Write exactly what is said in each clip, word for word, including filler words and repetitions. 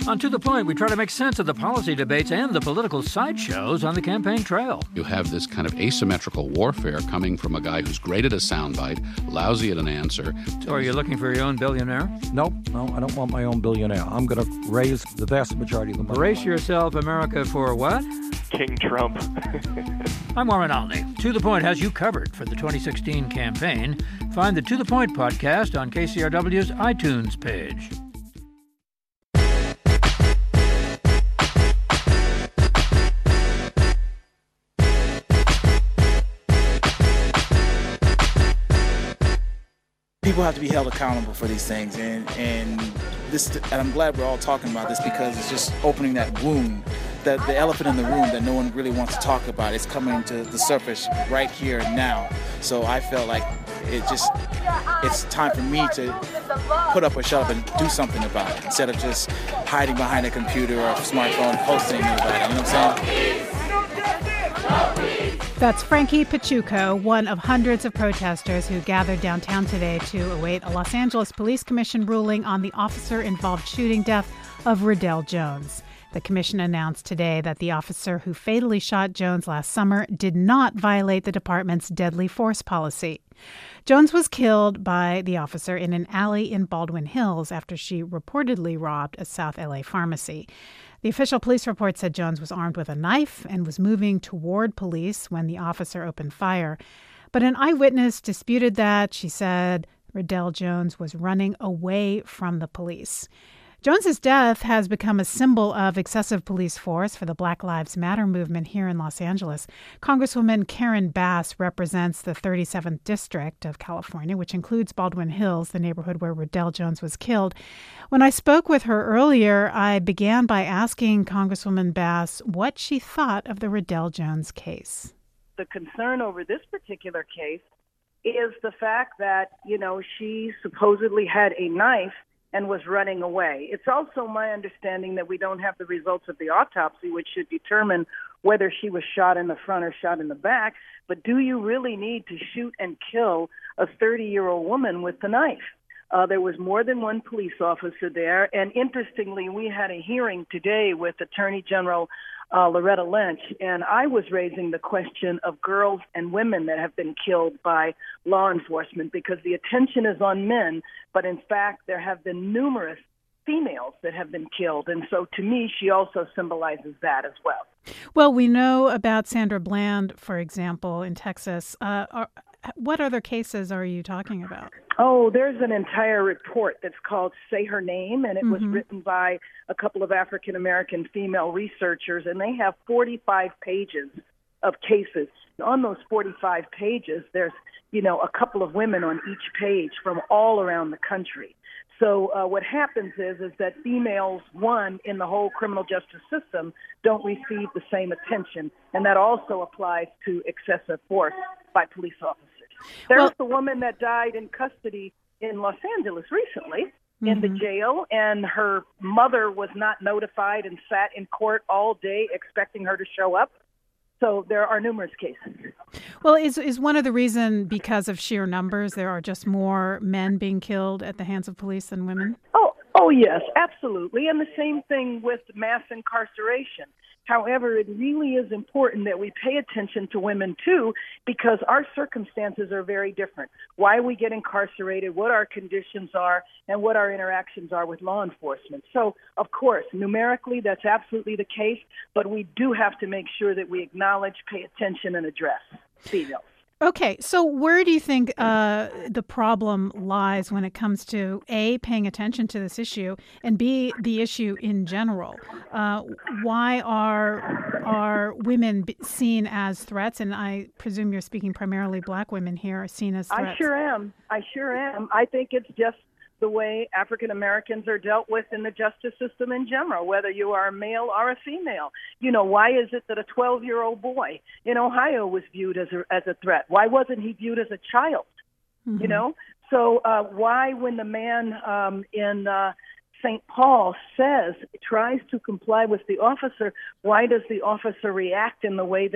On To The Point, we try to make sense of the policy debates and the political sideshows on the campaign trail. You have this kind of asymmetrical warfare coming from a guy who's great at a soundbite, lousy at an answer. So are you looking for your own billionaire? No, no, I don't want my own billionaire. I'm going to raise the vast majority of the money. Brace yourself, America, for what? King Trump. I'm Warren Olney. To The Point has you covered for the twenty sixteen campaign. Find the To The Point podcast on K C R W's iTunes page. People have to be held accountable for these things, and and this. And I'm glad we're all talking about this because it's just opening that wound, that the elephant in the room that no one really wants to talk about. It's coming to the surface right here and now. So I felt like it just it's time for me to put up or shut up and do something about it instead of just hiding behind a computer or a smartphone posting about it. You know what I'm saying? That's Frankie Pachuco, one of hundreds of protesters who gathered downtown today to await a Los Angeles Police Commission ruling on the officer-involved shooting death of Riddell Jones. The commission announced today that the officer who fatally shot Jones last summer did not violate the department's deadly force policy. Jones was killed by the officer in an alley in Baldwin Hills after she reportedly robbed a South L A pharmacy. The official police report said Jones was armed with a knife and was moving toward police when the officer opened fire. But an eyewitness disputed that. She said Riddell Jones was running away from the police. Jones's death has become a symbol of excessive police force for the Black Lives Matter movement here in Los Angeles. Congresswoman Karen Bass represents the thirty-seventh District of California, which includes Baldwin Hills, the neighborhood where Riddell Jones was killed. When I spoke with her earlier, I began by asking Congresswoman Bass what she thought of the Riddell Jones case. The concern over this particular case is the fact that, you know, she supposedly had a knife and was running away. It's also my understanding that we don't have the results of the autopsy, which should determine whether she was shot in the front or shot in the back. But do you really need to shoot and kill a thirty-year-old woman with the knife? Uh, there was more than one police officer there. And interestingly, we had a hearing today with Attorney General uh, Loretta Lynch, and I was raising the question of girls and women that have been killed by law enforcement because the attention is on men, but in fact, there have been numerous females that have been killed. And so to me, she also symbolizes that as well. Well, we know about Sandra Bland, for example, in Texas. Uh, are, what other cases are you talking about? Oh, there's an entire report that's called Say Her Name, and it mm-hmm. was written by a couple of African-American female researchers, and they have forty-five pages of cases. On those forty-five pages, there's, you know, a couple of women on each page from all around the country. So uh, what happens is is that females, one, in the whole criminal justice system, don't receive the same attention, and that also applies to excessive force by police officers. There's well, the woman that died in custody in Los Angeles recently mm-hmm. in the jail, and her mother was not notified and sat in court all day expecting her to show up. So there are numerous cases. Well, is is one of the reasons because of sheer numbers? There are just more men being killed at the hands of police than women? Oh, oh yes, absolutely. And the same thing with mass incarceration. However, it really is important that we pay attention to women, too, because our circumstances are very different. Why we get incarcerated, what our conditions are, and what our interactions are with law enforcement. So, of course, numerically, that's absolutely the case, but we do have to make sure that we acknowledge, pay attention, and address females. Okay, so where do you think uh, the problem lies when it comes to, A, paying attention to this issue, and B, the issue in general? Uh, why are are women seen as threats? And I presume you're speaking primarily black women here, are seen as threats. I sure am. I sure am. I think it's just the way African Americans are dealt with in the justice system in general, whether you are a male or a female. You know, why is it that a twelve-year-old boy in Ohio was viewed as a, as a threat? Why wasn't he viewed as a child? Mm-hmm. You know, so uh, why when the man um, in uh, Saint Paul says, tries to comply with the officer, why does the officer react in the way that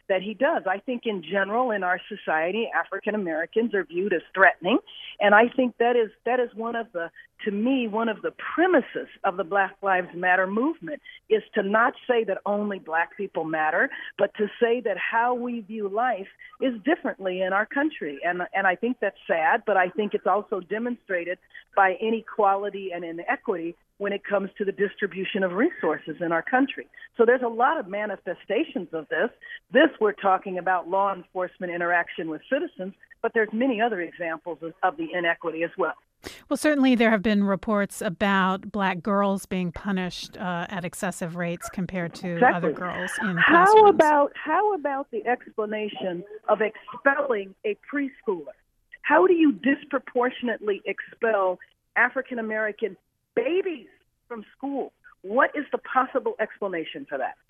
that he does. I think in general in our society, African Americans are viewed as threatening, and I think that is that is one of the, to me, one of the premises of the Black Lives Matter movement is to not say that only black people matter, but to say that how we view life is differently in our country. And and I think that's sad, but I think it's also demonstrated by inequality and inequity when it comes to the distribution of resources in our country. So there's a lot of manifestations of this. This, we're talking about law enforcement interaction with citizens, but there's many other examples of, of the inequity as well. Well, certainly there have been reports about black girls being punished uh, at excessive rates compared to Exactly. other girls in How classrooms. about how about the explanation of expelling a preschooler? How do you disproportionately expel African American babies from school? What is the possible explanation for that?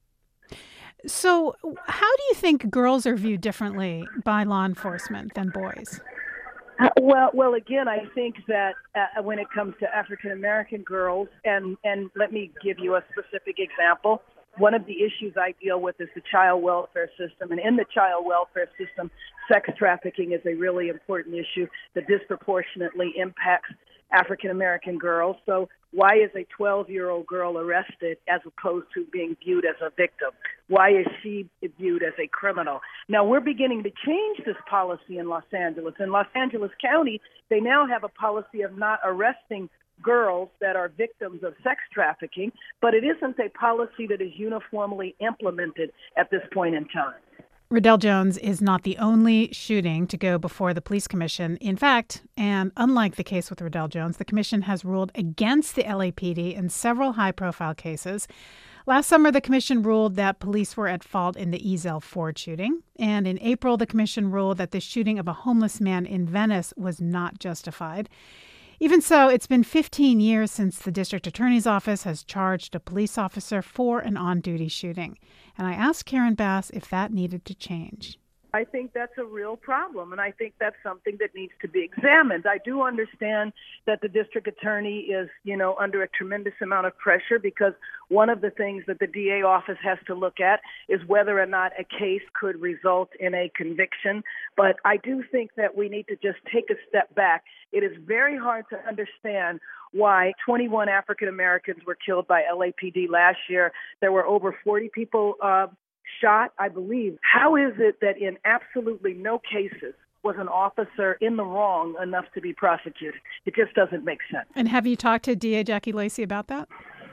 So how do you think girls are viewed differently by law enforcement than boys? Uh, Well, well, again, I think that uh, when it comes to African American girls, and, and let me give you a specific example. One of the issues I deal with is the child welfare system. And in the child welfare system, sex trafficking is a really important issue that disproportionately impacts African American girls. So why is a twelve-year-old girl arrested as opposed to being viewed as a victim? Why is she viewed as a criminal? Now, we're beginning to change this policy in Los Angeles. In Los Angeles County, they now have a policy of not arresting girls that are victims of sex trafficking, but it isn't a policy that is uniformly implemented at this point in time. Riddell Jones is not the only shooting to go before the police commission. In fact, and unlike the case with Riddell Jones, the commission has ruled against the L A P D in several high-profile cases. Last summer, the commission ruled that police were at fault in the Ezell Ford shooting. And in April, the commission ruled that the shooting of a homeless man in Venice was not justified. Even so, it's been fifteen years since the district attorney's office has charged a police officer for an on-duty shooting. And I asked Karen Bass if that needed to change. I think that's a real problem, and I think that's something that needs to be examined. I do understand that the district attorney is, you know, under a tremendous amount of pressure because one of the things that the D A office has to look at is whether or not a case could result in a conviction. But I do think that we need to just take a step back. It is very hard to understand why twenty-one African Americans were killed by L A P D last year. There were over forty people uh, shot, I believe. How is it that in absolutely no cases was an officer in the wrong enough to be prosecuted? It just doesn't make sense. And have you talked to D A Jackie Lacey about that?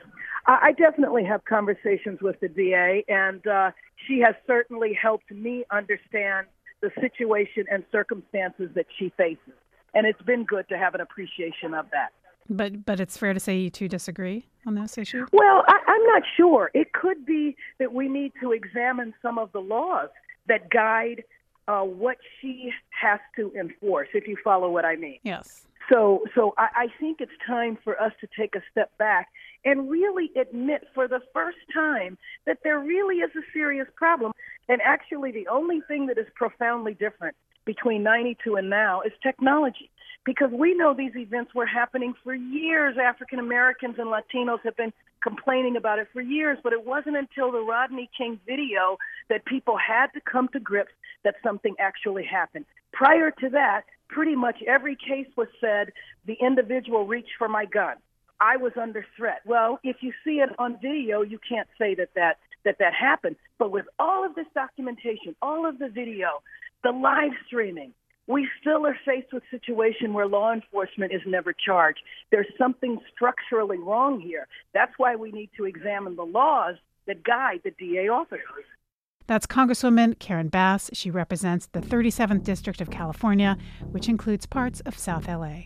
I definitely have conversations with the D A, and uh, she has certainly helped me understand the situation and circumstances that she faces. And it's been good to have an appreciation of that. But but it's fair to say you two disagree on this issue? Well, I, I'm not sure. It could be that we need to examine some of the laws that guide uh, what she has to enforce, if you follow what I mean. Yes. So so I, I think it's time for us to take a step back and really admit for the first time that there really is a serious problem. And actually, the only thing that is profoundly different between ninety-two and now is technology. Because we know these events were happening for years. African Americans and Latinos have been complaining about it for years, but it wasn't until the Rodney King video that people had to come to grips that something actually happened. Prior to that, pretty much every case was said, the individual reached for my gun. I was under threat. Well, if you see it on video, you can't say that that, that, that happened. But with all of this documentation, all of the video, the live streaming, we still are faced with a situation where law enforcement is never charged. There's something structurally wrong here. That's why we need to examine the laws that guide the D A officers. That's Congresswoman Karen Bass. She represents the thirty-seventh District of California, which includes parts of South L A.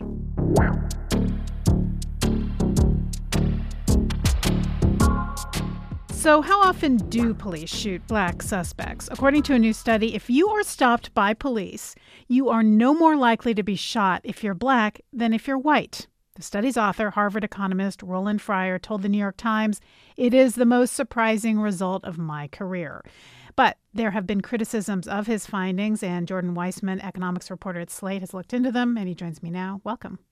So how often do police shoot black suspects? According to a new study, if you are stopped by police, you are no more likely to be shot if you're black than if you're white. The study's author, Harvard economist Roland Fryer, told the New York Times, "It is the most surprising result of my career." But there have been criticisms of his findings, and Jordan Weissman, economics reporter at Slate, has looked into them, and he joins me now. Welcome.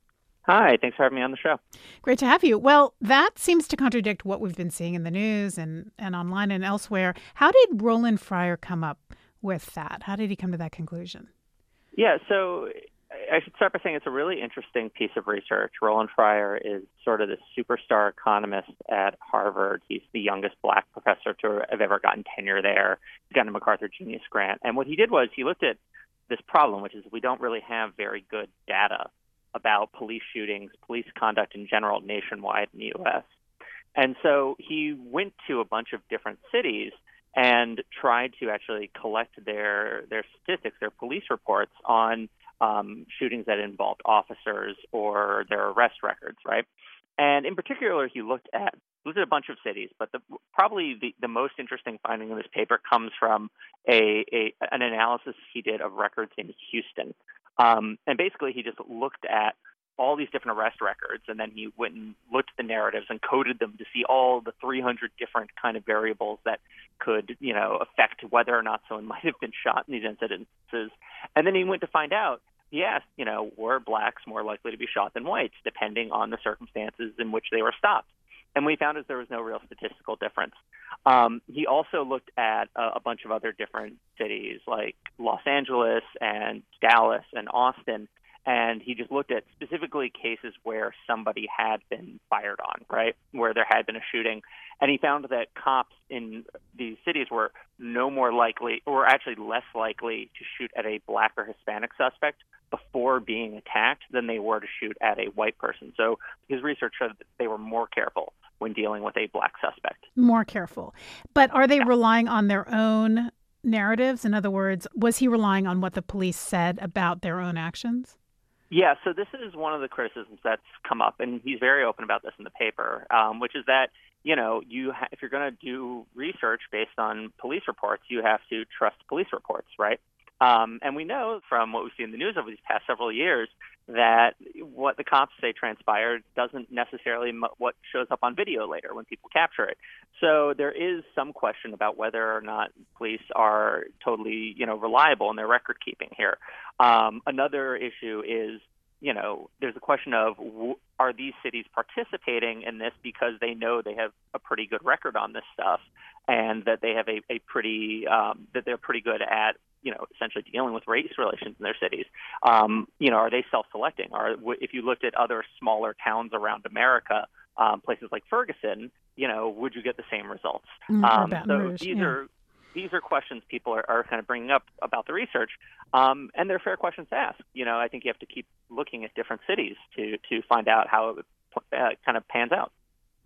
Hi, thanks for having me on the show. Great to have you. Well, that seems to contradict what we've been seeing in the news and, and online and elsewhere. How did Roland Fryer come up with that? How did he come to that conclusion? Yeah, so I should start by saying it's a really interesting piece of research. Roland Fryer is sort of the superstar economist at Harvard. He's the youngest black professor to have ever gotten tenure there. He's gotten a MacArthur Genius Grant. And what he did was he looked at this problem, which is we don't really have very good data about police shootings, police conduct in general nationwide in the U S. And so he went to a bunch of different cities and tried to actually collect their their statistics, their police reports on um, shootings that involved officers or their arrest records, right? And in particular, he looked at looked at a bunch of cities, but the, probably the, the most interesting finding in this paper comes from a, a an analysis he did of records in Houston. Um, and basically, he just looked at all these different arrest records, and then he went and looked at the narratives and coded them to see all the three hundred different kind of variables that could, you know, affect whether or not someone might have been shot in these incidences. And then he went to find out, he asked, you know, were blacks more likely to be shot than whites, depending on the circumstances in which they were stopped? And what we found is there was no real statistical difference. Um, he also looked at a, a bunch of other different cities like Los Angeles and Dallas and Austin, and he just looked at specifically cases where somebody had been fired on, right, where there had been a shooting. And he found that cops in these cities were no more likely, or actually less likely, to shoot at a black or Hispanic suspect before being attacked than they were to shoot at a white person. So his research showed that they were more careful when dealing with a black suspect. More careful. But are they yeah. relying on their own narratives? In other words, was he relying on what the police said about their own actions? Yeah, so this is one of the criticisms that's come up, and he's very open about this in the paper, um, which is that, you know, you ha- if you're going to do research based on police reports, you have to trust police reports, right? Um, and we know from what we've seen in the news over these past several years that what the cops say transpired doesn't necessarily m- what shows up on video later when people capture it. So there is some question about whether or not police are totally, you know, reliable in their record keeping here. Um, another issue is, you know, there's a question of w- are these cities participating in this because they know they have a pretty good record on this stuff and that they have a, a pretty um, that they're pretty good at, you know, essentially dealing with race relations in their cities. Um, you know, are they self-selecting? Or if you looked at other smaller towns around America, um, places like Ferguson, you know, would you get the same results? Mm, um, so Rouge, these yeah. are these are questions people are, are kind of bringing up about the research, um, and they're fair questions to ask. You know, I think you have to keep looking at different cities to to find out how it uh, kind of pans out.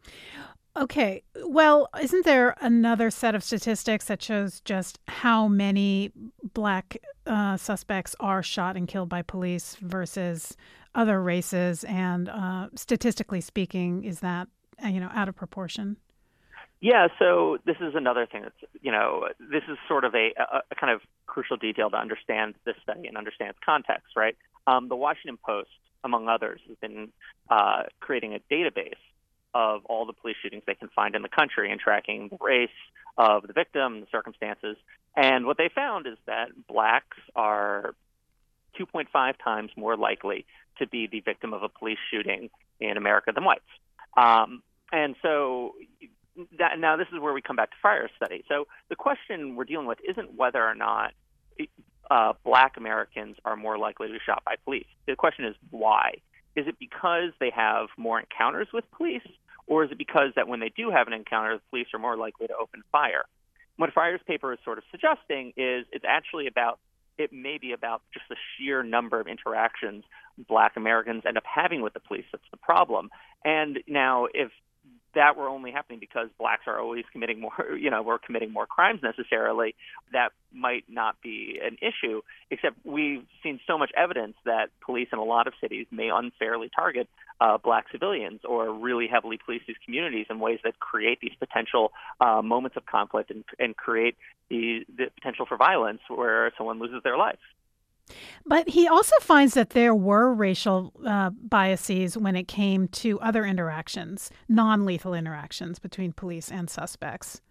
Okay. Well, isn't there another set of statistics that shows just how many black uh, suspects are shot and killed by police versus other races? And uh, statistically speaking, is that, you know, out of proportion? Yeah, so this is another thing that's, you know, this is sort of a, a, a kind of crucial detail to understand this study and understand its context, right? Um, the Washington Post, among others, has been uh, creating a database of all the police shootings they can find in the country and tracking the race of the victim, the circumstances. And what they found is that blacks are two point five times more likely to be the victim of a police shooting in America than whites. Um, and so that, now this is where we come back to Fryer's study. So the question we're dealing with isn't whether or not uh, black Americans are more likely to be shot by police. The question is why. Is it because they have more encounters with police, or is it because that when they do have an encounter, the police are more likely to open fire? What Fryer's paper is sort of suggesting is it's actually about, it may be about just the sheer number of interactions black Americans end up having with the police that's the problem. And now if that were only happening because blacks are always committing more, you know, we're committing more crimes necessarily, that might not be an issue, except we've seen so much evidence that police in a lot of cities may unfairly target uh, black civilians or really heavily police these communities in ways that create these potential uh, moments of conflict and, and create the, the potential for violence where someone loses their life. But he also finds that there were racial uh, biases when it came to other interactions, non-lethal interactions between police and suspects.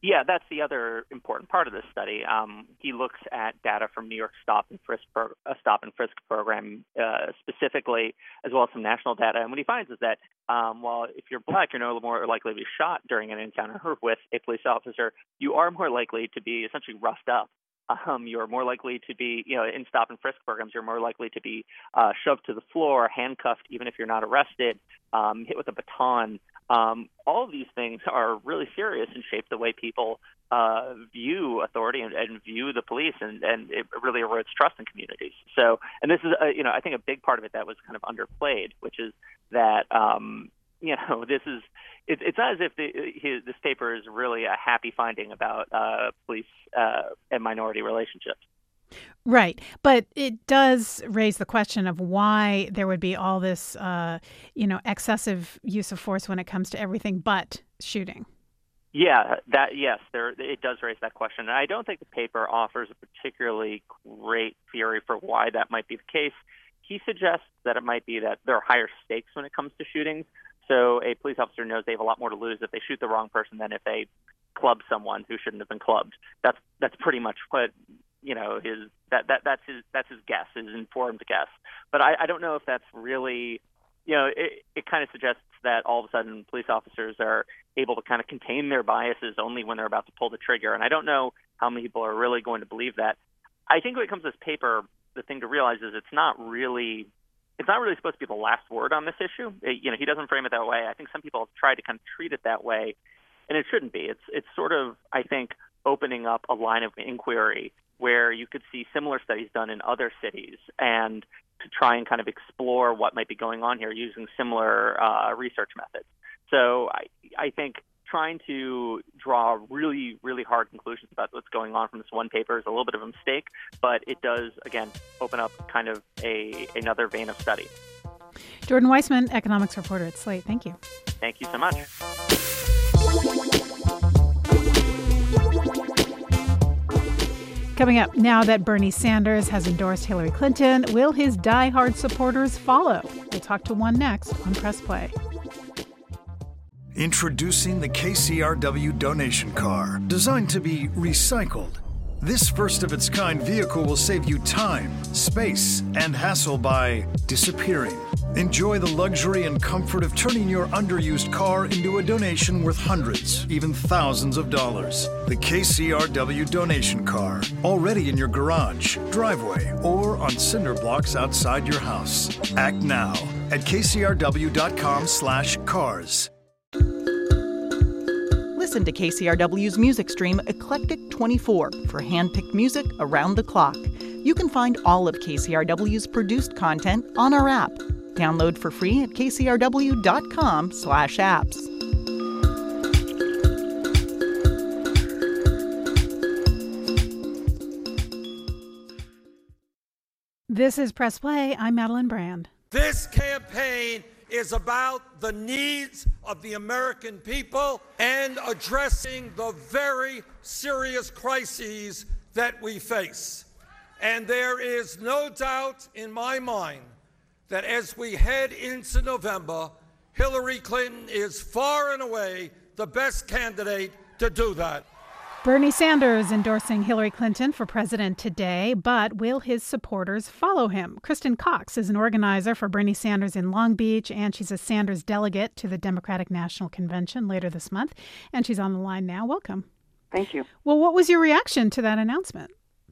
Yeah, that's the other important part of this study. Um, he looks at data from New York Stop and Frisk, pro- uh, Stop and Frisk program uh, specifically, as well as some national data. And what he finds is that um, while if you're black, you're no more likely to be shot during an encounter with a police officer, you are more likely to be essentially roughed up. Um, you're more likely to be, you know, in stop and frisk programs, you're more likely to be uh, shoved to the floor, handcuffed, even if you're not arrested, um, hit with a baton. Um, all of these things are really serious and shape the way people uh, view authority and, and view the police, and, and it really erodes trust in communities. So, and this is, a, you know, I think a big part of it that was kind of underplayed, which is that, um, you know, this is, it, it's not as if the, his, this paper is really a happy finding about uh, police uh, and minority relationships. Right. But it does raise the question of why there would be all this, uh, you know, excessive use of force when it comes to everything but shooting. Yeah, that yes, there it does raise that question. And I don't think the paper offers a particularly great theory for why that might be the case. He suggests that it might be that there are higher stakes when it comes to shootings. So a police officer knows they have a lot more to lose if they shoot the wrong person than if they club someone who shouldn't have been clubbed. That's that's pretty much what, you know, his that, that that's his that's his guess, his informed guess. But I, I don't know if that's really, you know, it, it kind of suggests that all of a sudden police officers are able to kind of contain their biases only when they're about to pull the trigger. And I don't know how many people are really going to believe that. I think when it comes to this paper, the thing to realize is it's not really it's not really supposed to be the last word on this issue. It, you know, he doesn't frame it that way. I think some people have tried to kind of treat it that way, and it shouldn't be. It's it's sort of, I think, opening up a line of inquiry where you could see similar studies done in other cities and to try and kind of explore what might be going on here using similar uh, research methods. So I, I think trying to draw really, really hard conclusions about what's going on from this one paper is a little bit of a mistake, but it does, again, open up kind of a another vein of study. Jordan Weissman, economics reporter at Slate. Thank you. Thank you so much. Coming up, now that Bernie Sanders has endorsed Hillary Clinton, will his diehard supporters follow? We'll talk to one next on Press Play. Introducing the K C R W donation car, designed to be recycled. This first-of-its-kind vehicle will save you time, space, and hassle by disappearing. Enjoy the luxury and comfort of turning your underused car into a donation worth hundreds, even thousands of dollars. The K C R W donation car, already in your garage, driveway, or on cinder blocks outside your house. Act now at K C R W dot com slash cars. Listen to K C R W's music stream Eclectic twenty-four for hand-picked music around the clock. You can find all of K C R W's produced content on our app. Download for free at K C R W dot com slash apps. This is Press Play. I'm Madeline Brand. This campaign is about the needs of the American people and addressing the very serious crises that we face. And there is no doubt in my mind that as we head into November, Hillary Clinton is far and away the best candidate to do that. Bernie Sanders endorsing Hillary Clinton for president today, but will his supporters follow him? Kristen Cox is an organizer for Bernie Sanders in Long Beach, and she's a Sanders delegate to the Democratic National Convention later this month. And she's on the line now. Welcome. Thank you. Well, what was your reaction to that announcement?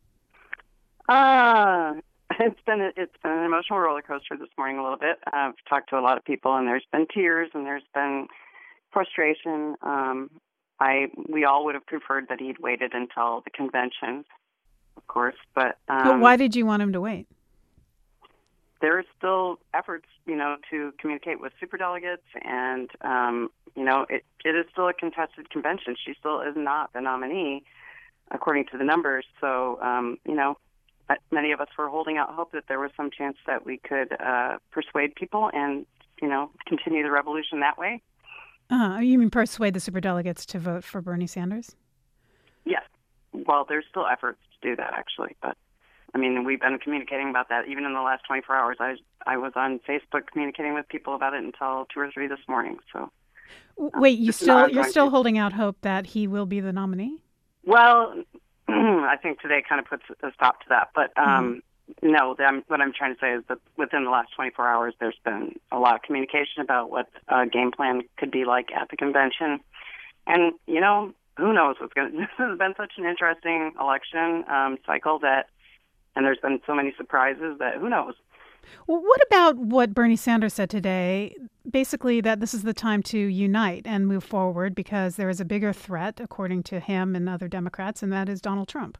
Uh, it's been a, it's been an emotional roller coaster this morning a little bit. I've talked to a lot of people, and there's been tears, and there's been frustration. Um, I we all would have preferred that he'd waited until the convention, of course. But, um, but why did you want him to wait? There are still efforts, you know, to communicate with superdelegates, and um, you know, it, it is still a contested convention. She still is not the nominee, according to the numbers. So, um, you know, many of us were holding out hope that there was some chance that we could uh, persuade people and, you know, continue the revolution that way. Uh, you mean persuade the superdelegates to vote for Bernie Sanders? Yes. Well, there's still efforts to do that, actually. But, I mean, we've been communicating about that even in the last twenty-four hours. I I was on Facebook communicating with people about it until two or three this morning. So, Wait, you It's an still you're ongoing still case. holding out hope that he will be the nominee? Well, I think today kind of puts a stop to that. But um, mm-hmm. no, I'm, what I'm trying to say is that within the last twenty-four hours, there's been a lot of communication about what a game plan could be like at the convention. And, you know, who knows what's going to... This has been such an interesting election um, cycle that, and there's been so many surprises that who knows? Well, what about what Bernie Sanders said today? Basically, that this is the time to unite and move forward because there is a bigger threat, according to him and other Democrats, and that is Donald Trump.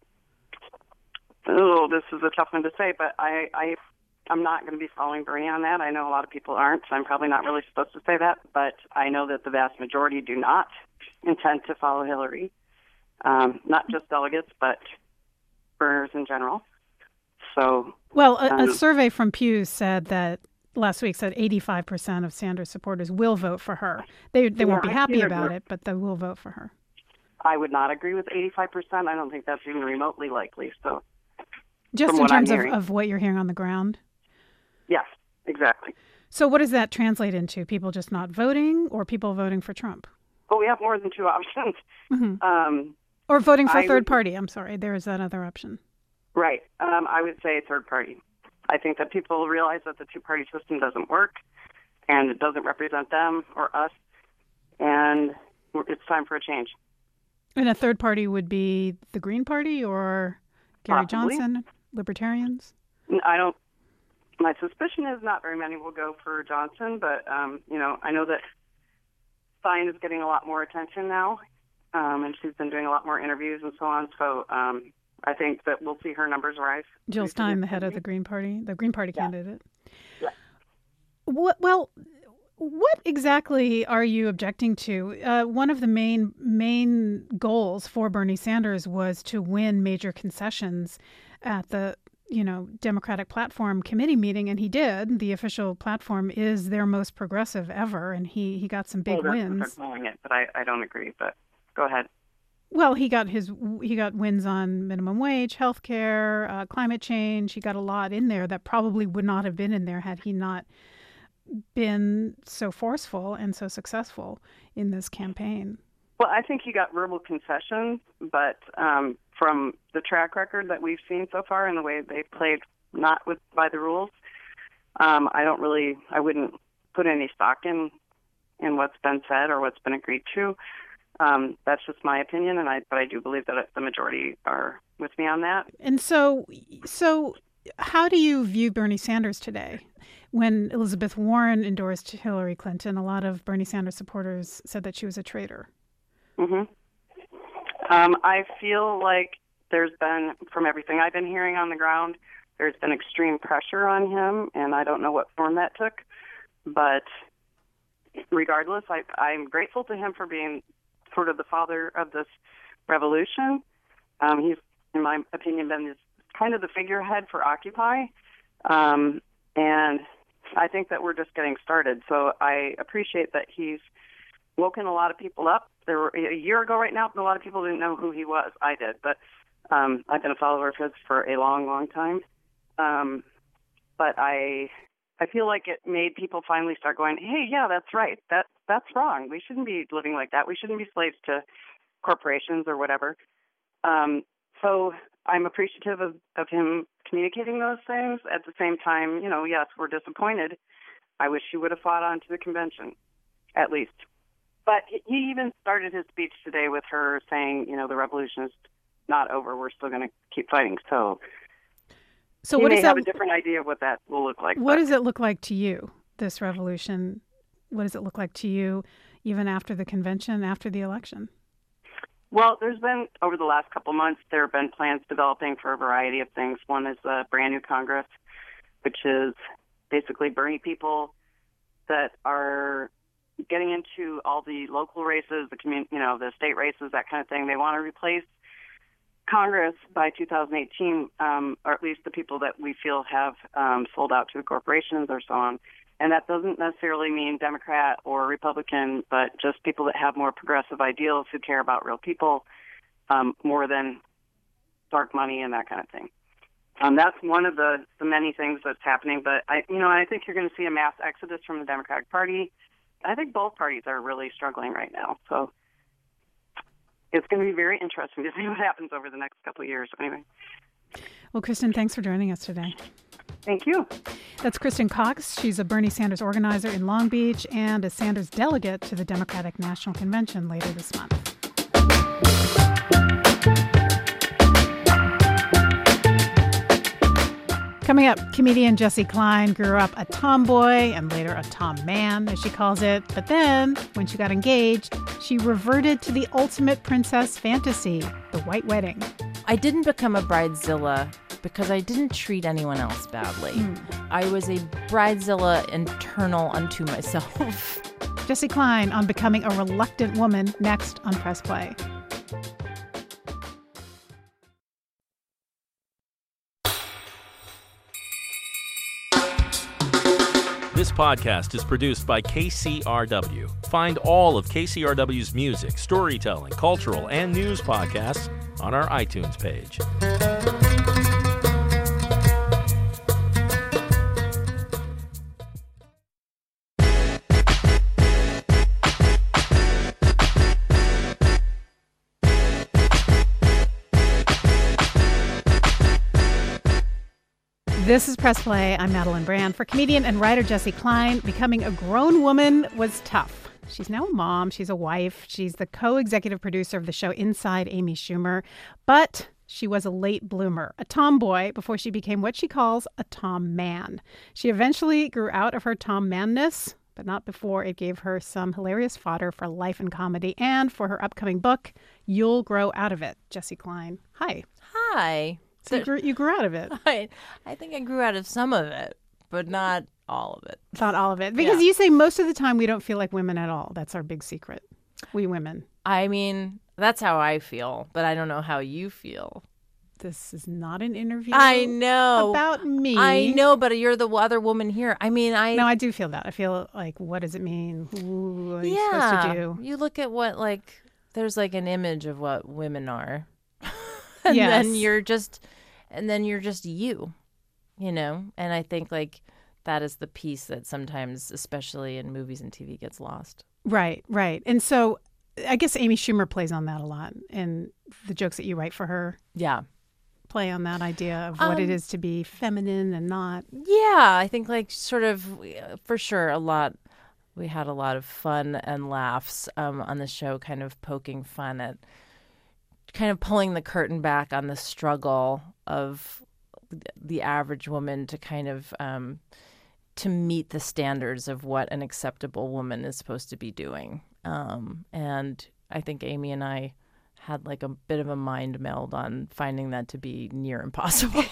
Oh, this is a tough one to say, but I, I, I'm not going to be following Bernie on that. I know a lot of people aren't, so I'm probably not really supposed to say that, but I know that the vast majority do not intend to follow Hillary, um, not just delegates, but Berners in general. So, well, a, um, a survey from Pew said that last week said eighty-five percent of Sanders supporters will vote for her. They they yeah, won't be I happy see about that. it, but they will vote for her. I would not agree with eighty-five percent. I don't think that's even remotely likely. So, just from in what I'm terms of, hearing. of what you're hearing on the ground? Yes, exactly. So what does that translate into? People just not voting or people voting for Trump? Well, we have more than two options. Mm-hmm. Um, or voting for a I third would, party. I'm sorry. There is that other option. Right. Um, I would say third party. I think that people realize that the two-party system doesn't work and it doesn't represent them or us, and it's time for a change. And a third party would be the Green Party or Gary Possibly. Johnson, Libertarians? I don't. My suspicion is not very many will go for Johnson, but um, you know, I know that Stein is getting a lot more attention now, um, and she's been doing a lot more interviews and so on. So um, I think that we'll see her numbers rise. Jill Stein, the head of the Green Party, the Green Party yeah. candidate. Yeah. What? Well. What exactly are you objecting to? Uh, one of the main main goals for Bernie Sanders was to win major concessions at the, you know, Democratic Platform Committee meeting, and he did. The official platform is their most progressive ever, and he, he got some big well, wins. Calling it, but I, I don't agree. But go ahead. Well, he got his he got wins on minimum wage, health care, uh, climate change. He got a lot in there that probably would not have been in there had he not been so forceful and so successful in this campaign. Well, I think he got verbal concessions, but um, from the track record that we've seen so far and the way they played not with by the rules, um, I don't really, I wouldn't put any stock in in what's been said or what's been agreed to. Um, that's just my opinion, and I but I do believe that the majority are with me on that. And so, so how do you view Bernie Sanders today? When Elizabeth Warren endorsed Hillary Clinton, a lot of Bernie Sanders supporters said that she was a traitor. Mm-hmm. Um, I feel like there's been, from everything I've been hearing on the ground, there's been extreme pressure on him, and I don't know what form that took. But regardless, I, I'm grateful to him for being sort of the father of this revolution. Um, he's, in my opinion, been this, kind of the figurehead for Occupy. Um, and I think that we're just getting started. So I appreciate that he's woken a lot of people up. There were a year ago right now, a lot of people didn't know who he was. I did, but um, I've been a follower of his for a long, long time. Um, but I I feel like it made people finally start going, hey, yeah, that's right. That that's wrong. We shouldn't be living like that. We shouldn't be slaves to corporations or whatever. Um, so I'm appreciative of, of him communicating those things. At the same time, you know, yes, we're disappointed. I wish he would have fought on to the convention, at least. But he even started his speech today with her saying, you know, the revolution is not over. We're still going to keep fighting. So, so he what may does have that, a different idea of what that will look like. What but. does it look like to you, this revolution? What does it look like to you, even after the convention, after the election? Well, there's been, over the last couple months, there have been plans developing for a variety of things. One is a brand new Congress, which is basically Bernie people that are getting into all the local races, the commun- you know, the state races, that kind of thing. They want to replace Congress by two thousand eighteen, um, or at least the people that we feel have um, sold out to the corporations or so on. And that doesn't necessarily mean Democrat or Republican, but just people that have more progressive ideals who care about real people um, more than dark money and that kind of thing. Um, that's one of the, the many things that's happening. But I, you know, I think you're going to see a mass exodus from the Democratic Party. I think both parties are really struggling right now. So it's going to be very interesting to see what happens over the next couple of years. Anyway. Well, Kristen, thanks for joining us today. Thank you. That's Kristen Cox. She's a Bernie Sanders organizer in Long Beach and a Sanders delegate to the Democratic National Convention later this month. Coming up, comedian Jessi Klein grew up a tomboy and later a tom man, as she calls it. But then, when she got engaged, she reverted to the ultimate princess fantasy, the white wedding. I didn't become a bridezilla because I didn't treat anyone else badly. Mm. I was a bridezilla internal unto myself. Jessi Klein on becoming a reluctant woman, next on Press Play. This podcast is produced by K C R W. Find all of K C R W's music, storytelling, cultural, and news podcasts on our iTunes page. This is Press Play. I'm Madeline Brand. For comedian and writer Jessi Klein, becoming a grown woman was tough. She's now a mom. She's a wife. She's the co-executive producer of the show Inside Amy Schumer. But she was a late bloomer, a tomboy, before she became what she calls a tom man. She eventually grew out of her tom manness, but not before it gave her some hilarious fodder for life and comedy and for her upcoming book, You'll Grow Out of It. Jessi Klein, hi. Hi. So you grew, you grew out of it. I, I think I grew out of some of it, but not all of it. Not all of it. Because yeah. You say most of the time we don't feel like women at all. That's our big secret. We women. I mean, that's how I feel, but I don't know how you feel. This is not an interview. I know. About me. I know, but you're the other woman here. I mean, I... No, I do feel that. I feel like, what does it mean? Who are you yeah. supposed to do? You look at what, like, there's like an image of what women are. And yes. then you're just, and then you're just you, you know? And I think like that is the piece that sometimes, especially in movies and T V, gets lost. Right, right. And so I guess Amy Schumer plays on that a lot. And the jokes that you write for her. Yeah. Play on that idea of what um, it is to be feminine and not. Yeah, I think like sort of, for sure, a lot, we had a lot of fun and laughs um, on the show, kind of poking fun at kind of pulling the curtain back on the struggle of the average woman to kind of um, to meet the standards of what an acceptable woman is supposed to be doing. Um, and I think Amy and I had like a bit of a mind meld on finding that to be near impossible.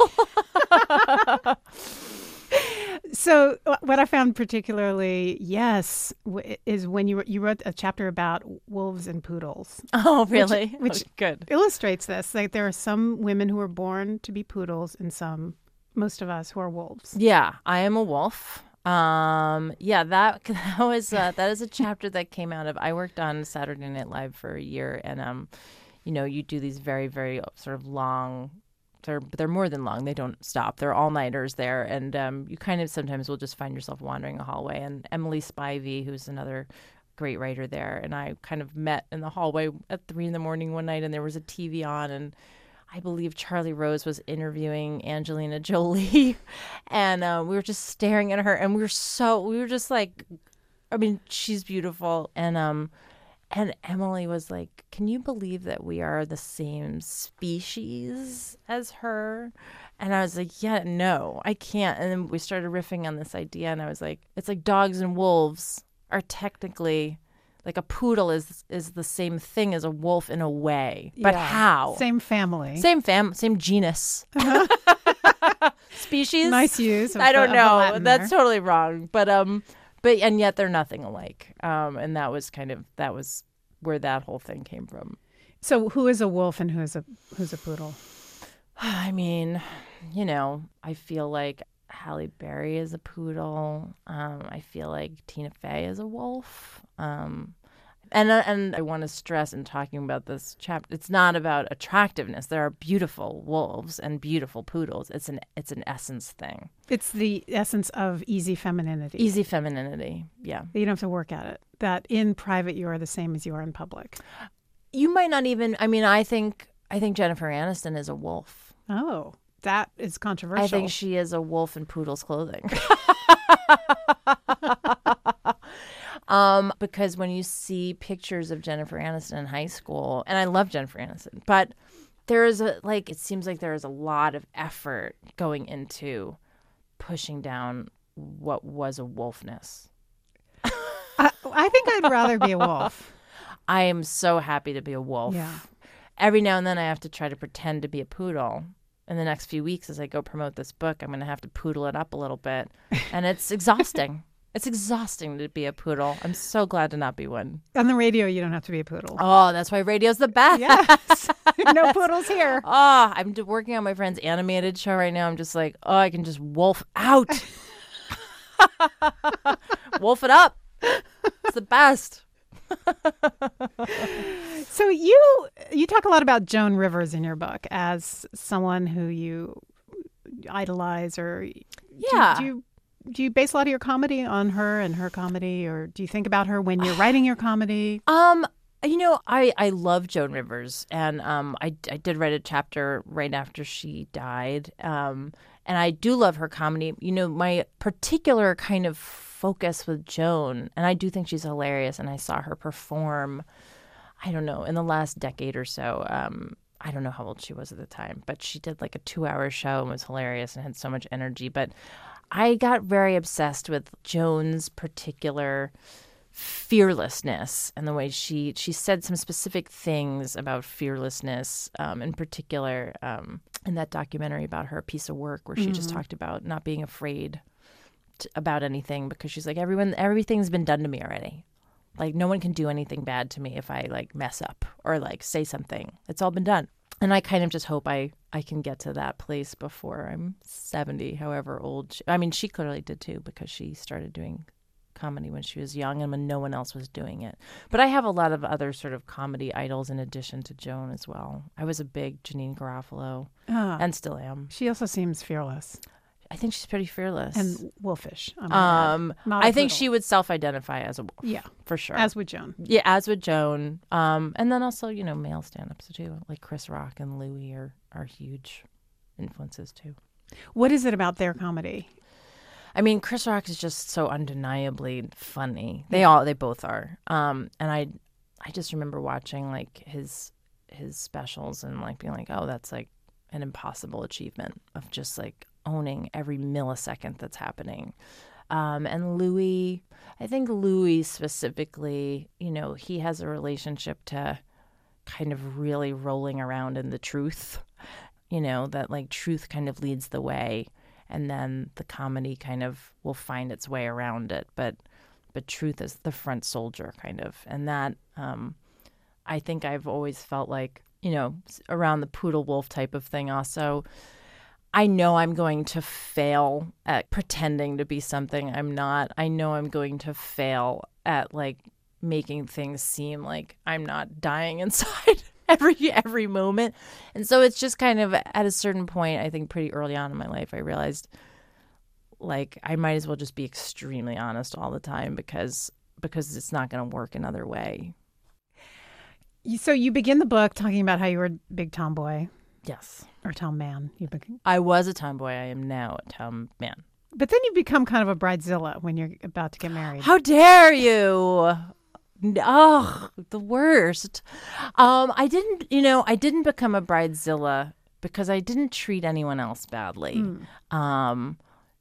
So what I found particularly, yes, w- is when you you wrote a chapter about wolves and poodles. Oh, really? Which, which oh, good. illustrates this. Like there are some women who are born to be poodles and some, most of us, who are wolves. Yeah, I am a wolf. Um, yeah, that that was uh, that is a chapter that came out of. I worked on Saturday Night Live for a year, and um, you know, you do these very very sort of long. They're they're more than long. They don't stop. They're all-nighters there. And um, you kind of sometimes will just find yourself wandering a hallway. And Emily Spivey, who's another great writer there, and I kind of met in the hallway at three in the morning one night, and there was a T V on, and I believe Charlie Rose was interviewing Angelina Jolie. And uh, we were just staring at her, and we were so, we were just like, I mean, she's beautiful. And um, And Emily was like, can you believe that we are the same species as her? And I was like, yeah, no, I can't. And then we started riffing on this idea. And I was like, it's like dogs and wolves are technically, like a poodle is is the same thing as a wolf in a way. But yeah. how? Same family. Same fam, same genus. Uh-huh. Species? Nice use. I don't the, know. That's there. Totally wrong. But, um... But and yet they're nothing alike, um, and that was kind of that was where that whole thing came from. So who is a wolf and who is a who's a poodle? I mean, you know, I feel like Halle Berry is a poodle. Um, I feel like Tina Fey is a wolf. Um, And uh, and I want to stress in talking about this chapter, it's not about attractiveness. There are beautiful wolves and beautiful poodles. It's an it's an essence thing. It's the essence of easy femininity. Easy femininity, yeah. You don't have to work at it. That in private you are the same as you are in public. You might not even. I mean, I think I think Jennifer Aniston is a wolf. Oh, that is controversial. I think she is a wolf in poodle's clothing. Um, because when you see pictures of Jennifer Aniston in high school, and I love Jennifer Aniston, but there is a, like, it seems like there is a lot of effort going into pushing down what was a wolfness. I, I think I'd rather be a wolf. I am so happy to be a wolf. Yeah. Every now and then I have to try to pretend to be a poodle. In the next few weeks as I go promote this book, I'm going to have to poodle it up a little bit. And it's exhausting. It's exhausting to be a poodle. I'm so glad to not be one. On the radio, you don't have to be a poodle. Oh, that's why radio's the best. Yes. No poodles here. Oh, I'm working on my friend's animated show right now. I'm just like, oh, I can just wolf out. Wolf it up. It's the best. So you you talk a lot about Joan Rivers in your book as someone who you idolize, or yeah. Do, do you do you base a lot of your comedy on her and her comedy, or do you think about her when you're writing your comedy? Um, you know, I, I love Joan Rivers, and um, I, I did write a chapter right after she died, um, and I do love her comedy. You know, my particular kind of focus with Joan, and I do think she's hilarious, and I saw her perform, I don't know, in the last decade or so. Um, I don't know how old she was at the time, but she did like a two-hour show and was hilarious and had so much energy. But I got very obsessed with Joan's particular fearlessness and the way she she said some specific things about fearlessness, um, in particular um, in that documentary about her piece of work where she mm-hmm. just talked about not being afraid to, about anything, because she's like, everyone, everything's been done to me already. Like, no one can do anything bad to me if I, like, mess up or, like, say something. It's all been done. And I kind of just hope I, I can get to that place before I'm seventy, however old. She, I mean, she clearly did, too, because she started doing comedy when she was young and when no one else was doing it. But I have a lot of other sort of comedy idols in addition to Joan as well. I was a big Janeane Garofalo ah, and still am. She also seems fearless. I think she's pretty fearless. And wolfish. Um, I think she would self-identify as a wolf. Yeah. For sure. As would Joan. Yeah, as would Joan. Um, and then also, you know, male stand-ups too. Like Chris Rock and Louis are, are huge influences too. What is it about their comedy? I mean, Chris Rock is just so undeniably funny. They all, they both are. Um, and I, I just remember watching like his, his specials and like being like, oh, that's like an impossible achievement of just like owning every millisecond that's happening. Um, and Louis, I think Louis specifically, you know, he has a relationship to kind of really rolling around in the truth, you know, that like truth kind of leads the way. And then the comedy kind of will find its way around it. But but truth is the front soldier kind of. And that, um, I think I've always felt like, you know, around the poodle wolf type of thing also, I know I'm going to fail at pretending to be something I'm not. I know I'm going to fail at like making things seem like I'm not dying inside every every moment. And so it's just kind of at a certain point, I think pretty early on in my life, I realized like I might as well just be extremely honest all the time because because it's not going to work another way. So you begin the book talking about how you were a big tomboy. Yes. Or tom man. You become... I was a tomboy. I am now a tom man. But then you become kind of a bridezilla when you're about to get married. How dare you? Oh, the worst. Um, I didn't, you know, I didn't become a bridezilla because I didn't treat anyone else badly. Mm. Um,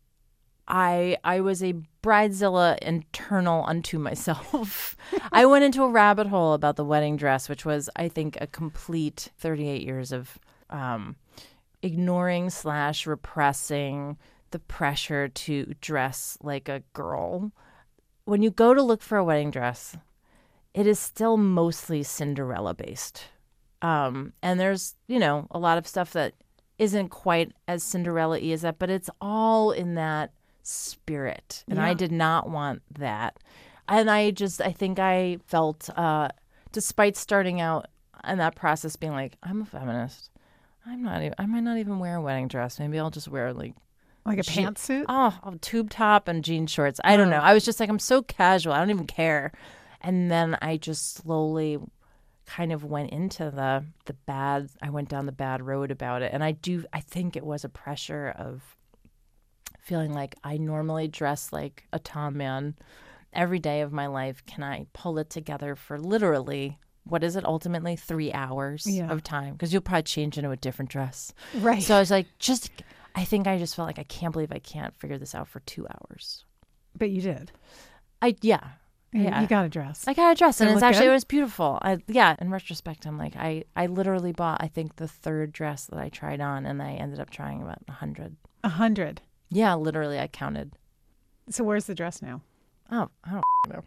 I I was a bridezilla internal unto myself. I went into a rabbit hole about the wedding dress, which was, I think, a complete thirty-eight years of um, ignoring slash repressing the pressure to dress like a girl. When you go to look for a wedding dress, it is still mostly Cinderella based. Um, and there's, you know, a lot of stuff that isn't quite as Cinderella-y as that, but it's all in that spirit. And yeah. I did not want that. And I just, I think I felt, uh, despite starting out in that process being like, I'm a feminist. I'm not even, I might not even wear a wedding dress. Maybe I'll just wear like. Like a je- pantsuit? Oh, a tube top and jean shorts. I don't know. I was just like, I'm so casual. I don't even care. And then I just slowly kind of went into the the bad, I went down the bad road about it. And I do, I think it was a pressure of feeling like I normally dress like a Tom man every day of my life. Can I pull it together for literally, what is it, ultimately three hours Yeah. of time? Because you'll probably change into a different dress. Right. So I was like, just, I think I just felt like I can't believe I can't figure this out for two hours. But you did. I, yeah. You- Yeah. You got a dress. I got a dress, Did and it it's look actually, good? it was beautiful. I, yeah, in retrospect, I'm like, I, I literally bought, I think, the third dress that I tried on, and I ended up trying about a hundred. A hundred. Yeah, literally, I counted. So where's the dress now? Oh, I don't know.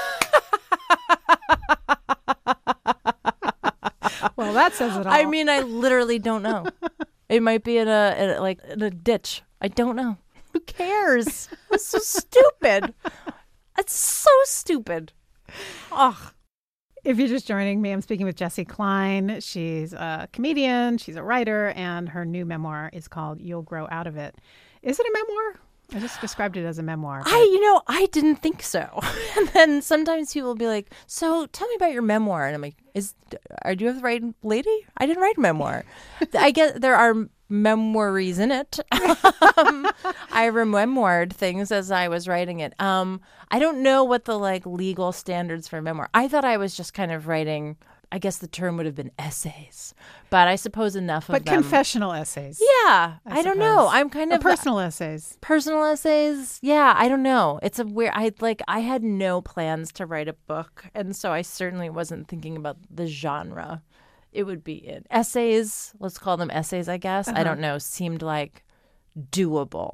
Well, that says it all. I mean, I literally don't know. It might be in a, in a like in a ditch. I don't know. Who cares? It's so stupid. It's so stupid. Ugh. If you're just joining me, I'm speaking with Jessi Klein. She's a comedian, she's a writer, and her new memoir is called You'll Grow Out of It. Is it a memoir? I just described it as a memoir. I, you know, I didn't think so. And then sometimes people will be like, so tell me about your memoir. And I'm like, is, are you the right lady? I didn't write a memoir. I guess there are memoirs in it. um, I rememoired things as I was writing it. Um, I don't know what the like legal standards for a memoir. I thought I was just kind of writing, I guess the term would have been essays, but I suppose enough of But them. confessional essays. Yeah, I I, don't know. suppose. I'm kind Or of personal essays. Personal essays. Yeah, I don't know. It's a weird. I like. I had no plans to write a book, and so I certainly wasn't thinking about the genre it would be in. Essays. Let's call them essays. I guess. Uh-huh. I don't know. Seemed like doable.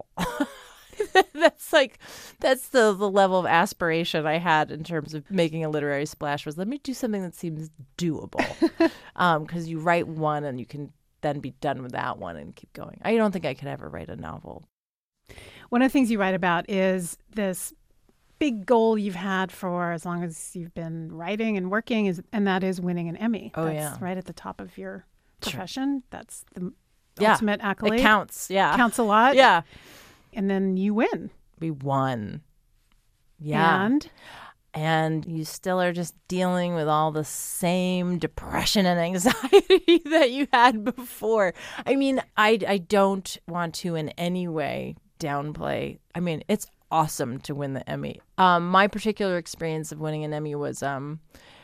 That's like that's the the level of aspiration I had in terms of making a literary splash. Was let me do something that seems doable, um, because you write one and you can then be done with that one and keep going. I don't think I could ever write a novel. One of the things you write about is this big goal you've had for as long as you've been writing and working, is, and that is winning an Emmy. Oh, That's yeah. right at the top of your Sure. profession. That's the Yeah. ultimate accolade. It counts. Yeah. Counts a lot. Yeah. And then you win. We won. Yeah. And and you still are just dealing with all the same depression and anxiety that you had before. I mean, I, I don't want to in any way downplay. I mean, it's awesome to win the Emmy. Um, my particular experience of winning an Emmy was um,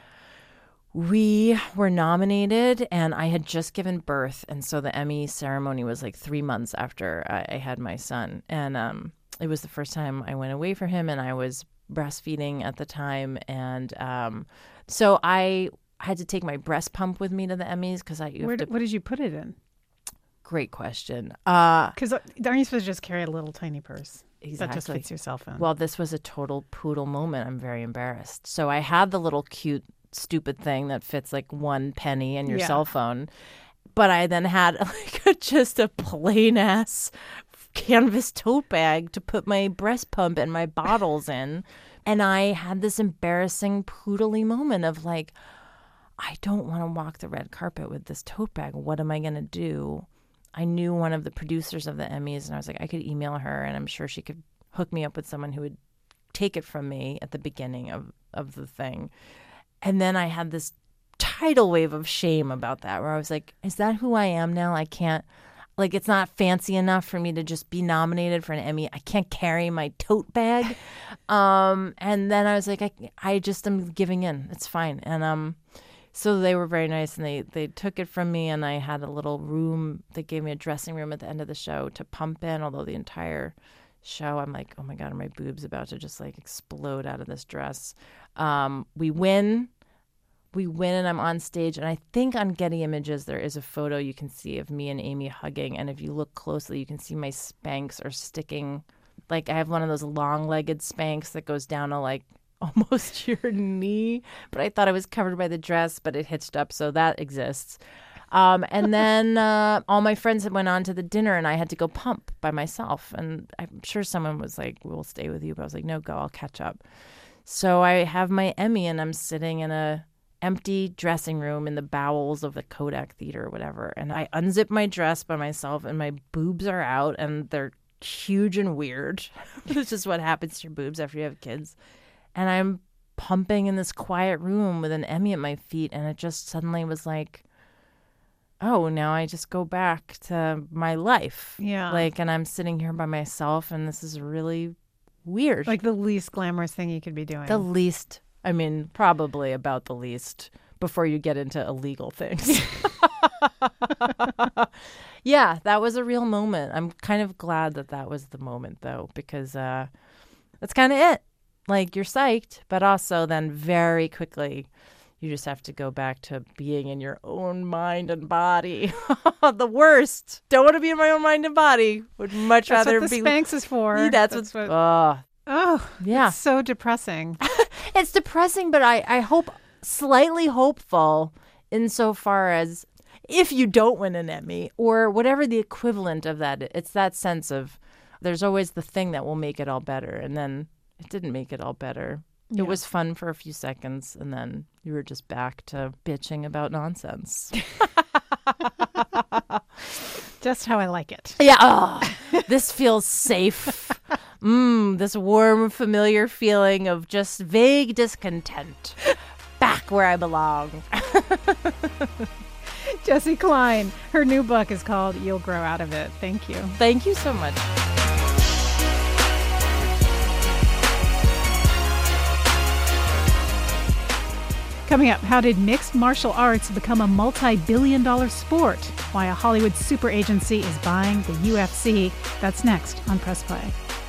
we were nominated and I had just given birth. And so the Emmy ceremony was like three months after I, I had my son. And um, it was the first time I went away for him, and I was breastfeeding at the time. And um, so I had to take my breast pump with me to the Emmys because I. You where, have to, did- what did you put it in? Great question. Uh, Because aren't you supposed to just carry a little tiny purse? Exactly. That just fits your cell phone. Well, this was a total poodle moment. I'm very embarrassed. So I had the little cute, stupid thing that fits like one penny in your Yeah. cell phone. But I then had like a, just a plain ass canvas tote bag to put my breast pump and my bottles in. And I had this embarrassing poodly moment of like, I don't want to walk the red carpet with this tote bag. What am I going to do? I knew one of the producers of the Emmys, and I was like, I could email her, and I'm sure she could hook me up with someone who would take it from me at the beginning of, of the thing. And then I had this tidal wave of shame about that, where I was like, is that who I am now? I can't, like, it's not fancy enough for me to just be nominated for an Emmy. I can't carry my tote bag. um, and then I was like, I, I just am giving in. It's fine. And um. So they were very nice, and they, they took it from me, and I had a little room. They gave me a dressing room at the end of the show to pump in, although the entire show, I'm like, oh, my God, are my boobs about to just, like, explode out of this dress? Um, we win. We win, and I'm on stage, and I think on Getty Images there is a photo you can see of me and Amy hugging, and if you look closely, you can see my Spanx are sticking. Like, I have one of those long-legged Spanx that goes down to, like, almost your knee, but I thought I was covered by the dress, but it hitched up, so that exists. Um, and then uh, all my friends went on to the dinner, and I had to go pump by myself. And I'm sure someone was like, "We'll stay with you," but I was like, "No, go. I'll catch up." So I have my Emmy and I'm sitting in a empty dressing room in the bowels of the Kodak Theater or whatever. And I unzip my dress by myself and my boobs are out and they're huge and weird. This is what happens to your boobs after you have kids. And I'm pumping in this quiet room with an Emmy at my feet. And it just suddenly was like, oh, now I just go back to my life. Yeah. Like, and I'm sitting here by myself and this is really weird. Like the least glamorous thing you could be doing. The least, I mean, probably about the least before you get into illegal things. Yeah, that was a real moment. I'm kind of glad that that was the moment, though, because uh, that's kind of it. Like, you're psyched, but also then very quickly you just have to go back to being in your own mind and body. The worst. Don't want to be in my own mind and body. Would much that's rather what the be. Spanx is for. That's, that's what. what... Oh, oh, yeah. It's so depressing. It's depressing, but I, I hope slightly hopeful insofar as if you don't win an Emmy or whatever the equivalent of that, it's that sense of there's always the thing that will make it all better. And then it didn't make it all better. Yeah. It was fun for a few seconds, and then you were just back to bitching about nonsense. Just how I like it. Yeah. Oh, this feels safe. Mmm, this warm, familiar feeling of just vague discontent. Back where I belong. Jessi Klein. Her new book is called You'll Grow Out of It. Thank you. Thank you so much. Coming up, how did mixed martial arts become a multi-billion dollar sport? Why a Hollywood super agency is buying the U F C. That's next on Press Play.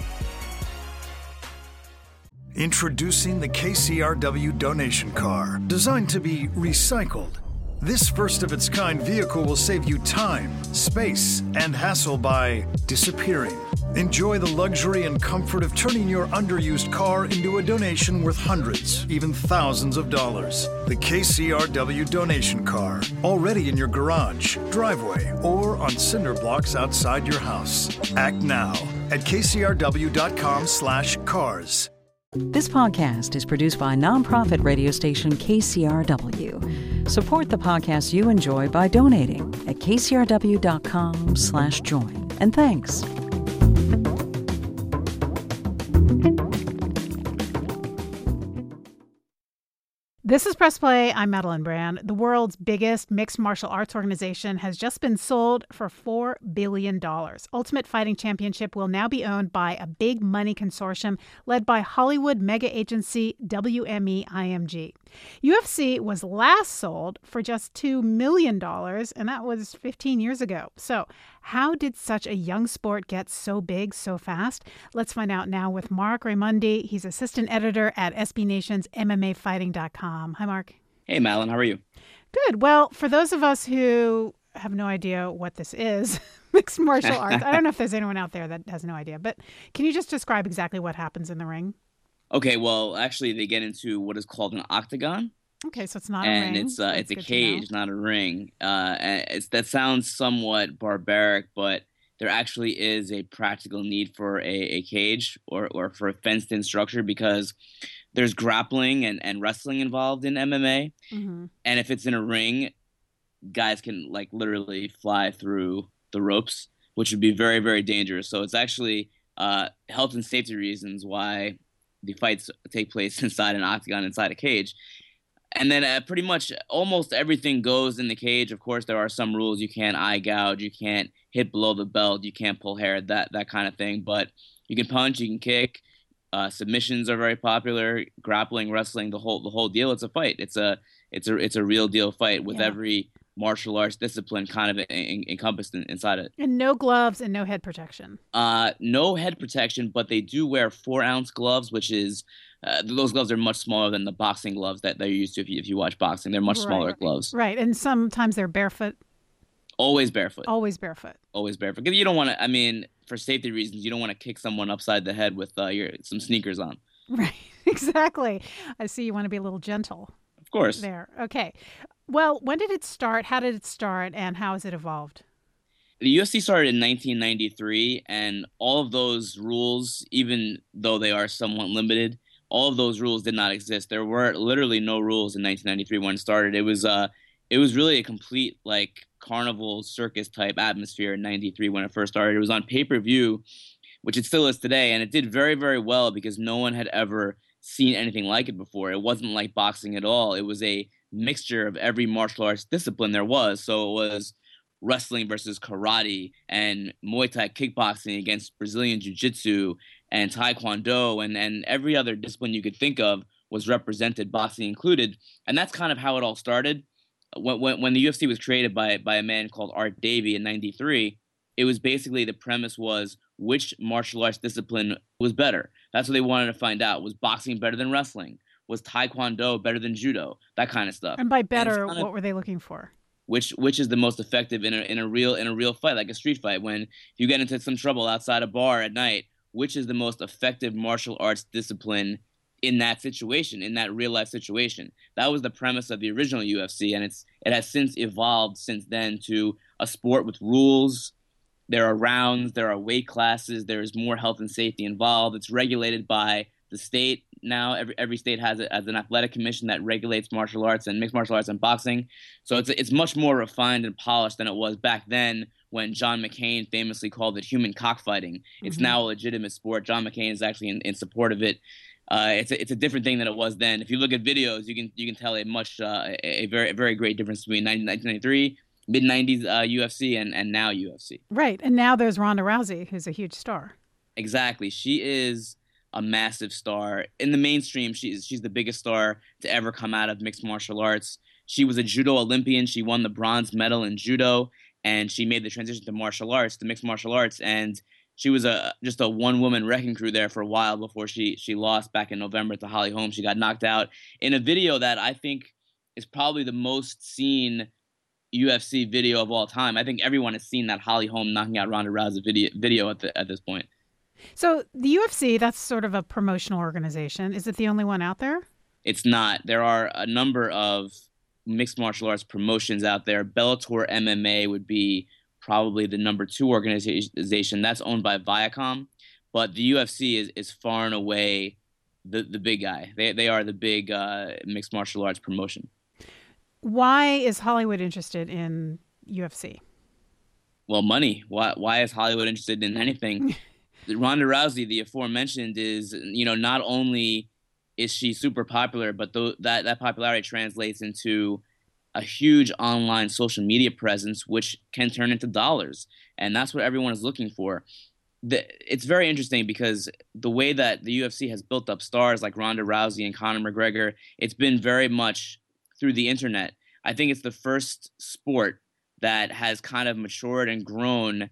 Introducing the K C R W donation car, designed to be recycled. This first-of-its-kind vehicle will save you time, space, and hassle by disappearing. Enjoy the luxury and comfort of turning your underused car into a donation worth hundreds, even thousands of dollars. The K C R W donation car, already in your garage, driveway, or on cinder blocks outside your house. Act now at kcrw.com slash cars. This podcast is produced by nonprofit radio station K C R W. Support the podcasts you enjoy by donating at kcrw.com slash join. And thanks. This is Press Play. I'm Madeline Brand. The world's biggest mixed martial arts organization has just been sold for four billion dollars. Ultimate Fighting Championship will now be owned by a big money consortium led by Hollywood mega agency W M E I M G. U F C was last sold for just two million dollars, and that was fifteen years ago. So how did such a young sport get so big so fast? Let's find out now with Mark Raimondi. He's assistant editor at S B Nation's M M A Fighting dot com. Hi, Mark. Hey, Madeline. How are you? Good. Well, for those of us who have no idea what this is, mixed martial arts, I don't know if there's anyone out there that has no idea, but can you just describe exactly what happens in the ring? Okay, well, actually, they get into what is called an octagon. Okay, so it's not a and ring. And it's uh, That's it's a cage, not a ring. Uh, and it's, that sounds somewhat barbaric, but there actually is a practical need for a, a cage or, or for a fenced-in structure because there's grappling and, and wrestling involved in M M A. Mm-hmm. And if it's in a ring, guys can like literally fly through the ropes, which would be very, very dangerous. So it's actually uh, health and safety reasons why the fights take place inside an octagon, inside a cage. And then uh, pretty much almost everything goes in the cage. Of course, there are some rules. You can't eye gouge. You can't hit below the belt. You can't pull hair, that that kind of thing. But you can punch. You can kick. Uh, submissions are very popular. Grappling, wrestling, the whole the whole deal. It's a fight. It's a it's a it's a real deal fight with Yeah. every martial arts discipline kind of en- en- encompassed in, inside it. And no gloves and no head protection. Uh, no head protection, but they do wear four ounce gloves, which is uh, those gloves are much smaller than the boxing gloves that they're used to. If you, if you watch boxing, they're much smaller Right. gloves. Right, and sometimes they're barefoot. Always barefoot. Always barefoot. Always barefoot. 'Cause you don't want to. I mean, for safety reasons, you don't want to kick someone upside the head with uh, your some sneakers on. Right, exactly. I see you want to be a little gentle. Of course. There. Okay. Well, when did it start? How did it start? And how has it evolved? The U F C started in nineteen ninety-three, and all of those rules, even though they are somewhat limited, all of those rules did not exist. There were literally no rules in nineteen ninety-three when it started. It was uh, it was really a complete like carnival circus type atmosphere in ninety-three when it first started. It was on pay-per-view, which it still is today, and it did very, very well because no one had ever seen anything like it before. It wasn't like boxing at all. It was a mixture of every martial arts discipline there was. So it was wrestling versus karate and Muay Thai kickboxing against Brazilian Jiu-Jitsu and Taekwondo and, and every other discipline you could think of was represented, boxing included. And that's kind of how it all started. When, when, when the U F C was created by, by a man called Art Davie in ninety-three, it was basically the premise was which martial arts discipline was better. That's what they wanted to find out. Was boxing better than wrestling? Was Taekwondo better than judo? That kind of stuff. And by better, and what of, were they looking for? Which which is the most effective in a in a real in a real fight, like a street fight? When you get into some trouble outside a bar at night, which is the most effective martial arts discipline in that situation, in that real life situation? That was the premise of the original U F C, and it's it has since evolved since then to a sport with rules. There are rounds, there are weight classes, there is more health and safety involved. It's regulated by the state now. Every every state has, a, has an athletic commission that regulates martial arts and mixed martial arts and boxing. So it's it's much more refined and polished than it was back then when John McCain famously called it human cockfighting. It's Mm-hmm. now a legitimate sport. John McCain is actually in, in support of it. Uh, it's a, it's a different thing than it was then. If you look at videos, you can you can tell a much uh, a, a very a very great difference between nineteen ninety-three, mid nineties uh, U F C and, and now U F C. Right. And now there's Ronda Rousey, who's a huge star. Exactly. She is a massive star. In the mainstream, she's she's the biggest star to ever come out of mixed martial arts. She was a judo Olympian. She won the bronze medal in judo, and she made the transition to martial arts, to mixed martial arts, and she was a just a one-woman wrecking crew there for a while before she she lost back in November to Holly Holm. She got knocked out in a video that I think is probably the most seen U F C video of all time. I think everyone has seen that Holly Holm knocking out Ronda Rousey video video at the, at this point. So the U F C, that's sort of a promotional organization. Is it the only one out there? It's not. There are a number of mixed martial arts promotions out there. Bellator M M A would be probably the number two organization. That's owned by Viacom. But the U F C is, is far and away the, the big guy. They they are the big uh, mixed martial arts promotion. Why is Hollywood interested in U F C? Well, money. Why why is Hollywood interested in anything? Ronda Rousey, the aforementioned, is, you know, not only is she super popular, but th- that, that popularity translates into a huge online social media presence, which can turn into dollars. And that's what everyone is looking for. The, it's very interesting because the way that the U F C has built up stars like Ronda Rousey and Conor McGregor, it's been very much through the internet. I think it's the first sport that has kind of matured and grown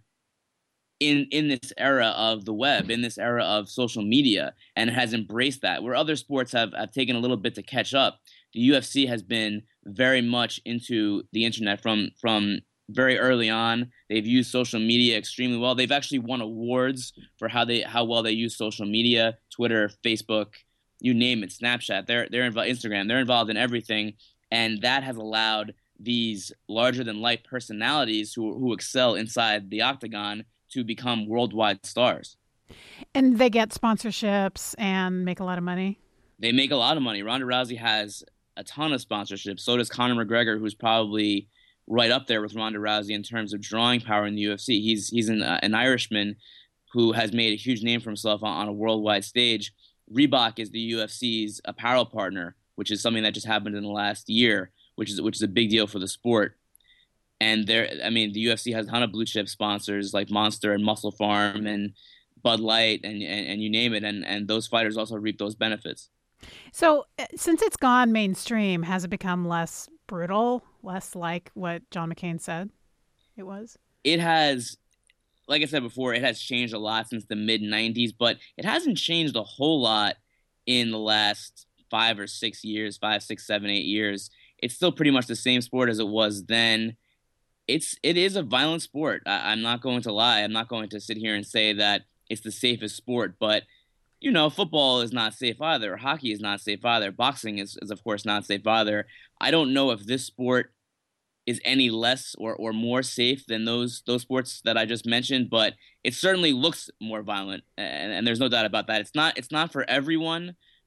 in in this era of the web, in this era of social media, and it has embraced that. Where other sports have, have taken a little bit to catch up, the U F C has been very much into the internet from from very early on. They've used social media extremely well. They've actually won awards for how they how well they use social media, Twitter, Facebook, you name it, Snapchat. They're they're involved, Instagram. They're involved in everything, and that has allowed these larger than life personalities who who excel inside the octagon to become worldwide stars. And they get sponsorships and make a lot of money? They make a lot of money. Ronda Rousey has a ton of sponsorships. So does Conor McGregor, who's probably right up there with Ronda Rousey in terms of drawing power in the U F C. He's he's an, uh, an Irishman who has made a huge name for himself on, on a worldwide stage. Reebok is the U F C's apparel partner, which is something that just happened in the last year, which is which is a big deal for the sport. And there, I mean, the U F C has a ton of blue chip sponsors like Monster and Muscle Farm and Bud Light and, and, and you name it. And, and those fighters also reap those benefits. So since it's gone mainstream, has it become less brutal, less like what John McCain said it was? It has, like I said before, it has changed a lot since the mid nineties, but it hasn't changed a whole lot in the last five or six years, five, six, seven, eight years. It's still pretty much the same sport as it was then. It's it is a violent sport. I, I'm not going to lie. I'm not going to sit here and say that it's the safest sport, but you know, football is not safe either. Hockey is not safe either. Boxing is, is of course not safe either. I don't know if this sport is any less or, or more safe than those those sports that I just mentioned, but it certainly looks more violent, and, and there's no doubt about that. It's not it's not for everyone,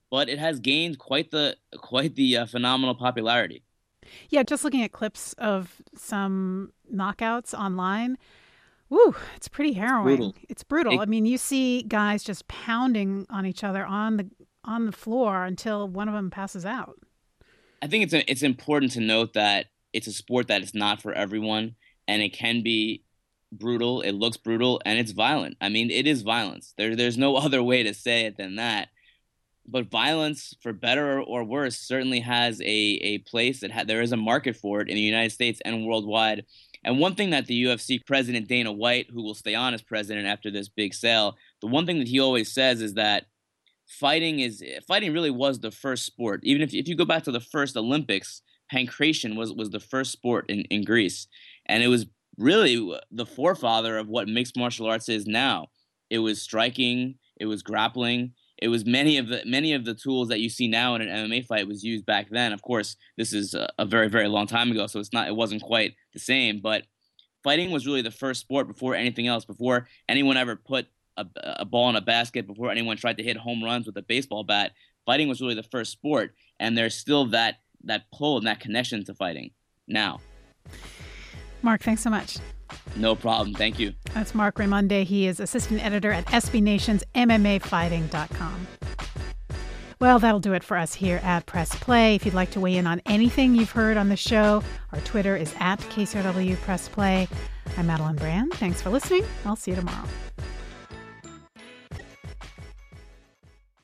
but it has gained quite the quite the uh, phenomenal popularity. Yeah, just looking at clips of some knockouts online, woo, it's pretty harrowing. It's brutal. It's brutal. It, I mean, you see guys just pounding on each other on the on the floor until one of them passes out. I think it's a, it's important to note that it's a sport that is not for everyone, and it can be brutal. It looks brutal, and it's violent. I mean, it is violence. There, there's no other way to say it than that. But violence, for better or worse, certainly has a, a place. That ha- there is a market for it in the United States and worldwide. And one thing that the U F C president, Dana White, who will stay on as president after this big sale, the one thing that he always says is that fighting is fighting really was the first sport. Even if, if you go back to the first Olympics, pankration was, was the first sport in, in Greece. And it was really the forefather of what mixed martial arts is now. It was striking, it was grappling. It was many of the many of the tools that you see now in an M M A fight was used back then. Of course, this is a, a very, very long time ago, so it's not it wasn't quite the same. But fighting was really the first sport before anything else, before anyone ever put a, a ball in a basket, before anyone tried to hit home runs with a baseball bat. Fighting was really the first sport, and there's still that that pull and that connection to fighting now. Mark, thanks so much. No problem. Thank you. That's Mark Raymonde. He is assistant editor at S B Nation's M M A Fighting dot com. Well, that'll do it for us here at Press Play. If you'd like to weigh in on anything you've heard on the show, our Twitter is at K C R W Press Play. I'm Madeline Brand. Thanks for listening. I'll see you tomorrow.